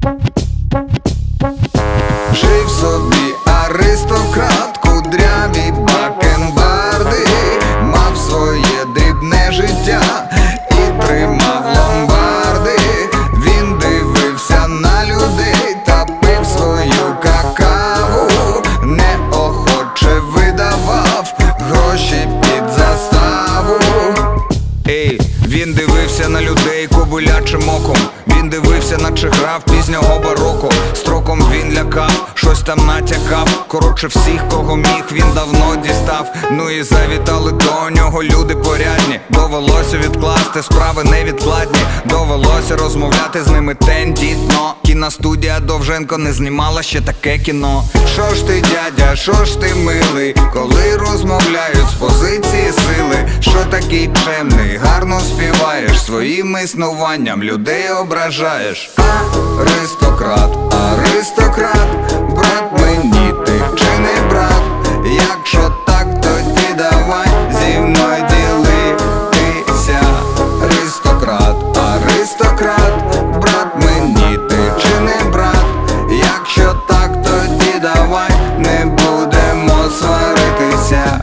Жив собі аристократ, кудряві бакенбарди, мав своє дрібне життя і тримав ломбарди. Він дивився на людей та пив свою какаву, неохоче видавав гроші під заставу. Він дивився на людей кобилячим оком, він дивився, наче грав пізнього бароко. Строком він лякав, щось там натякав. Коротше, всіх, кого міг, він давно дістав. Ну і завітали до нього люди порядні. Довелося відкласти справи невідкладні, довелося розмовляти з ними тендітно. Кіностудія Довженко не знімала ще таке кіно. Що ж ти, дядя, що ж ти милий, коли розмовляють з позиції сили? Що такий чемний, гарно співаєш, своїм існуванням людей ображаєш. Аристократ, аристократ, брат мені ти чи не брат? Якщо так, тоді давай зі мною ділитися. Аристократ, аристократ, брат мені ти чи не брат? Якщо так, тоді давай не будемо сваритися.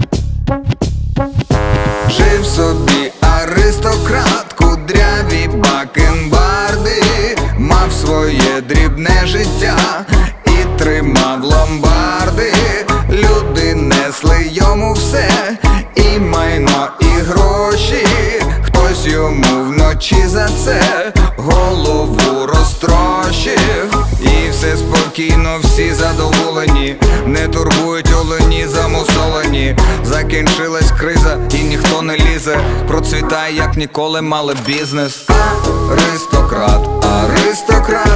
Жив собі аристократ, кудряві бакенбарди, мав своє дрібне життя і тримав ломбарди. Люди несли йому все, і майно, і гроші. Хтось йому вночі за це голову розтрощив. І все спокійно, всі задоволені, не турбують олені замусолені. Закінчилась криза і ніхто не лізе, процвітає як ніколи, мали бізнес. Аристократ, аристократ,